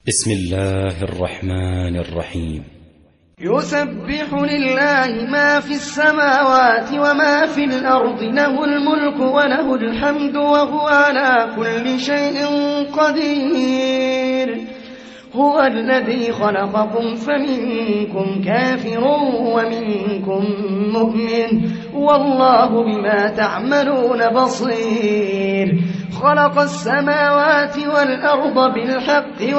بسم الله الرحمن الرحيم. يسبح لله ما في السماوات وما في الأرض، له الملك وله الحمد وهو على كل شيء قدير. هو الذي خلقكم فمنكم كافر ومنكم مؤمن، والله بما تعملون بصير. خلق السماوات والأرض بالحق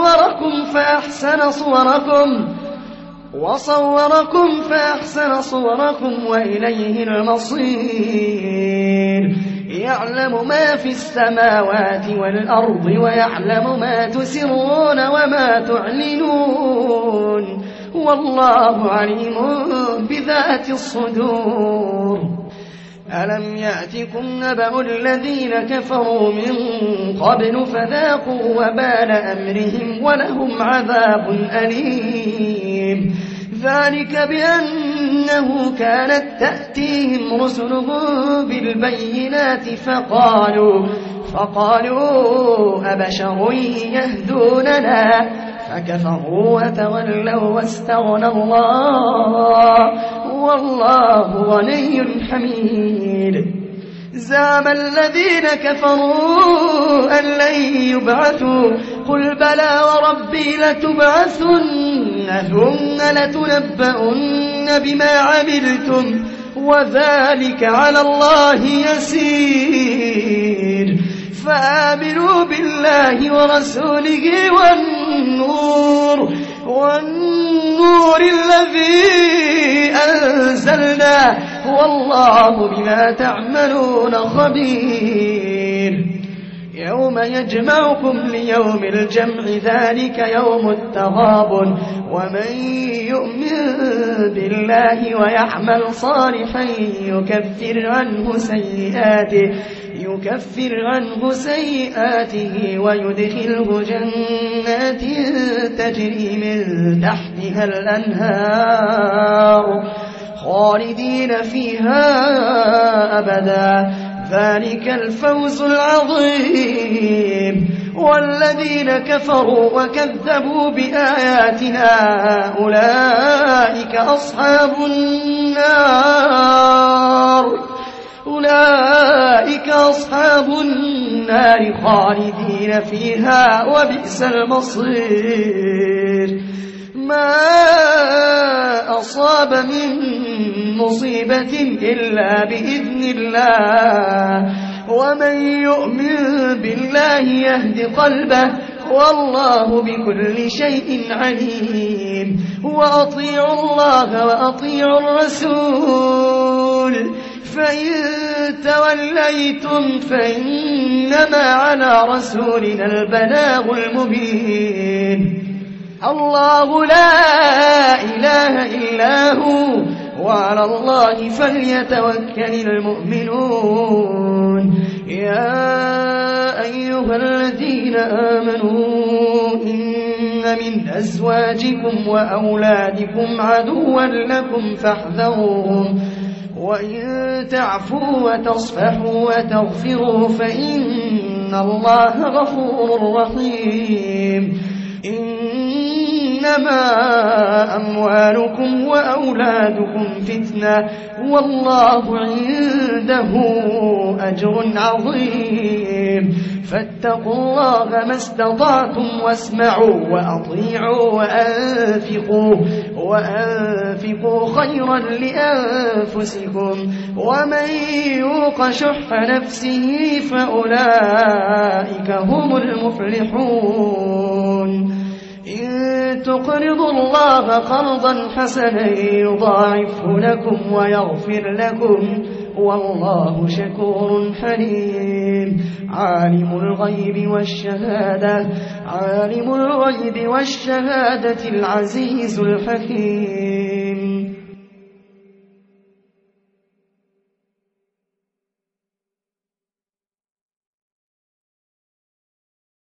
وصوركم فأحسن صوركم وإليه المصير. يعلم ما في السماوات والأرض ويعلم ما تسرون وما تعلنون، والله عليم بذات الصدور. ألم يأتكم نبأ الذين كفروا من قبل فذاقوا وبال أمرهم ولهم عذاب أليم. ذلك بأنه كانت تأتيهم رسلهم بالبينات فقالوا أبشر يهدوننا، فكفروا وتولوا واستغنى الله والله غني حميد. زعم الذين كفروا أن لن يبعثوا، قل بلى وربي لتبعثن ثم لتنبؤن بما عملتم وذلك على الله يسير. فآمنوا بالله ورسوله والنور الذي أنزلنا، والله بما تعملون خبير. يوم يجمعكم ليوم الجمع، ذلك يوم التغابن. ومن يؤمن بالله ويعمل صالحا يكفر عنه سيئاته ويدخله جنات تجري من تحتها الأنهار خالدين فيها أبدا، ذلك الفوز العظيم. والذين كفروا وكذبوا بآياتنا أولئك أصحاب النار خالدين فيها وبئس المصير. ما أصاب من مصيبة إلا بإذن الله، ومن يؤمن بالله يهد قلبه، والله بكل شيء عليم. وأطيعوا الله وأطيعوا الرسول، فإن توليتم فإنما على رسولنا البلاغ المبين. الله لا إله إلا هو، وعلى الله فليتوكل المؤمنون. يا أيها الذين آمنوا إن من أزواجكم وأولادكم عدوا لكم فاحذروهم، وإن تعفوا وتصفحوا وتغفروا فإن الله غفور رحيم. إنما أموالكم وأولادكم فتنة، والله عنده أجر عظيم. فاتقوا الله ما استطعتم واسمعوا وأطيعوا وأنفقوا خيرا لأنفسكم، ومن يوق شح نفسه فأولئك هم المفلحون. إن تقرضوا الله قرضا حسنا يضاعفه لكم ويغفر لكم، والله شكور حليم. عالم الغيب والشهادة العزيز الحكيم.